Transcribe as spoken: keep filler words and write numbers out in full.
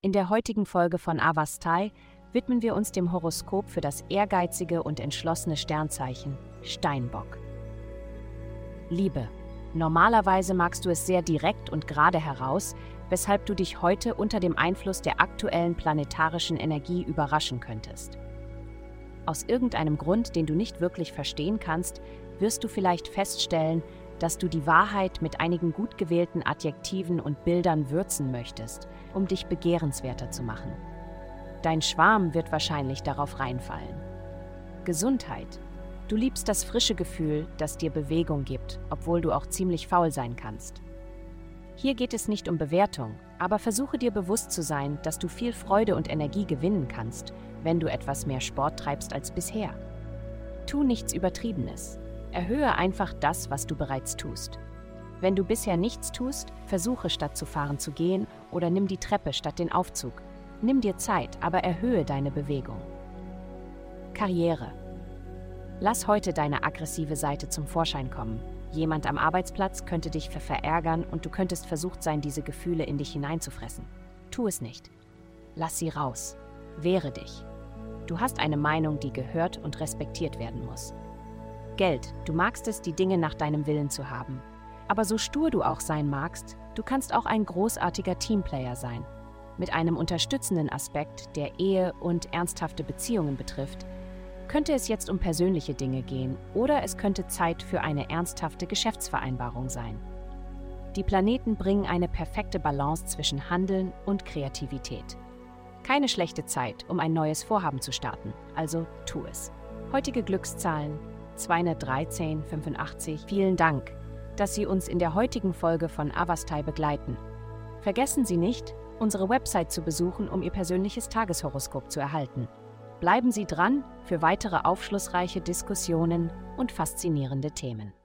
In der heutigen Folge von Avastai widmen wir uns dem Horoskop für das ehrgeizige und entschlossene Sternzeichen Steinbock. Liebe. Normalerweise magst du es sehr direkt und gerade heraus, weshalb du dich heute unter dem Einfluss der aktuellen planetarischen Energie überraschen könntest. Aus irgendeinem Grund, den du nicht wirklich verstehen kannst, wirst du vielleicht feststellen, dass du die Wahrheit mit einigen gut gewählten Adjektiven und Bildern würzen möchtest, um dich begehrenswerter zu machen. Dein Schwarm wird wahrscheinlich darauf reinfallen. Gesundheit. Du liebst das frische Gefühl, das dir Bewegung gibt, obwohl du auch ziemlich faul sein kannst. Hier geht es nicht um Bewertung, aber versuche dir bewusst zu sein, dass du viel Freude und Energie gewinnen kannst, wenn du etwas mehr Sport treibst als bisher. Tu nichts Übertriebenes. Erhöhe einfach das, was du bereits tust. Wenn du bisher nichts tust, versuche statt zu fahren zu gehen oder nimm die Treppe statt den Aufzug. Nimm dir Zeit, aber erhöhe deine Bewegung. Karriere. Lass heute deine aggressive Seite zum Vorschein kommen. Jemand am Arbeitsplatz könnte dich ver- verärgern und du könntest versucht sein, diese Gefühle in dich hineinzufressen. Tu es nicht. Lass sie raus. Wehre dich. Du hast eine Meinung, die gehört und respektiert werden muss. Geld. Du magst es, die Dinge nach deinem Willen zu haben. Aber so stur du auch sein magst, du kannst auch ein großartiger Teamplayer sein. Mit einem unterstützenden Aspekt, der Ehe und ernsthafte Beziehungen betrifft, könnte es jetzt um persönliche Dinge gehen oder es könnte Zeit für eine ernsthafte Geschäftsvereinbarung sein. Die Planeten bringen eine perfekte Balance zwischen Handeln und Kreativität. Keine schlechte Zeit, um ein neues Vorhaben zu starten, also tu es. Heutige Glückszahlen zweihundertdreizehn fünfundachtzig. Vielen Dank, dass Sie uns in der heutigen Folge von Avastai begleiten. Vergessen Sie nicht, unsere Website zu besuchen, um Ihr persönliches Tageshoroskop zu erhalten. Bleiben Sie dran für weitere aufschlussreiche Diskussionen und faszinierende Themen.